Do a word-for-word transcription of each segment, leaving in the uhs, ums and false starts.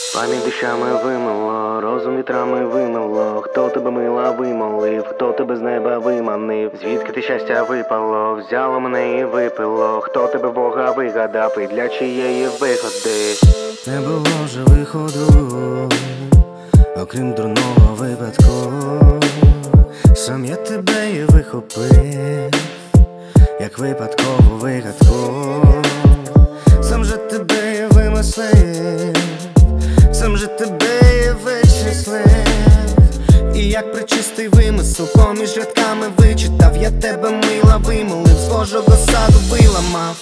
Пам'ять душами вимило, розум вітрами вимило. Хто тебе мила вимолив, хто тебе з неба виманив? Звідки ти щастя випало, взяло мене і випило. Хто тебе в Бога вигадав і для чиєї вигоди? Не було вже виходу, окрім дурного випадку. Сам я тебе і вихопив, як випадкову вигадку. Сам же тебе і вимислив, сам же тебе і вичислив. І як причистий вимисел поміж рядками вичитав. Я тебе мила вимолив, з Божого саду виламав.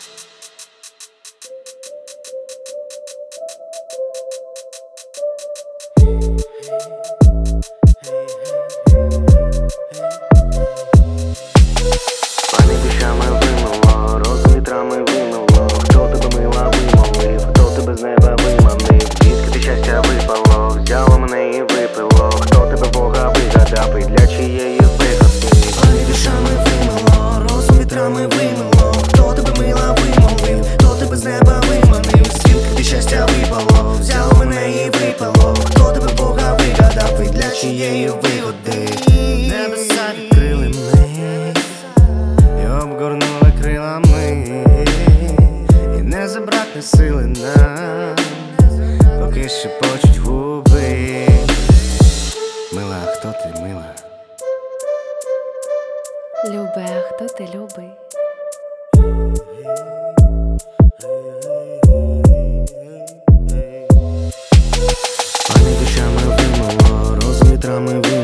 Пам'ять душами вимило, розум вітрами вимило. Хто тебе мила вимолив, хто тебе з неба виманив? Звідки ти щастя випало, взяло мене і випило. Хто тебе Бога вигадав і для чиєї вигоди? Пам'ять душами вимило, розум вітрами вимило. Хто тебе мила вимолив, хто тебе з неба виманив? Звідки ти щастя випало, взяло мене і випало. Хто тебе Бога вигадав і для чиєї вигоди? Небеса відкрили мене і обгорнули крилами, і не забракне сили нам, поки ще почуть губи. Мила, хто ти, мила? Любе, а хто ти любий? Пам'ять душами вимило, розум вітрами вимило.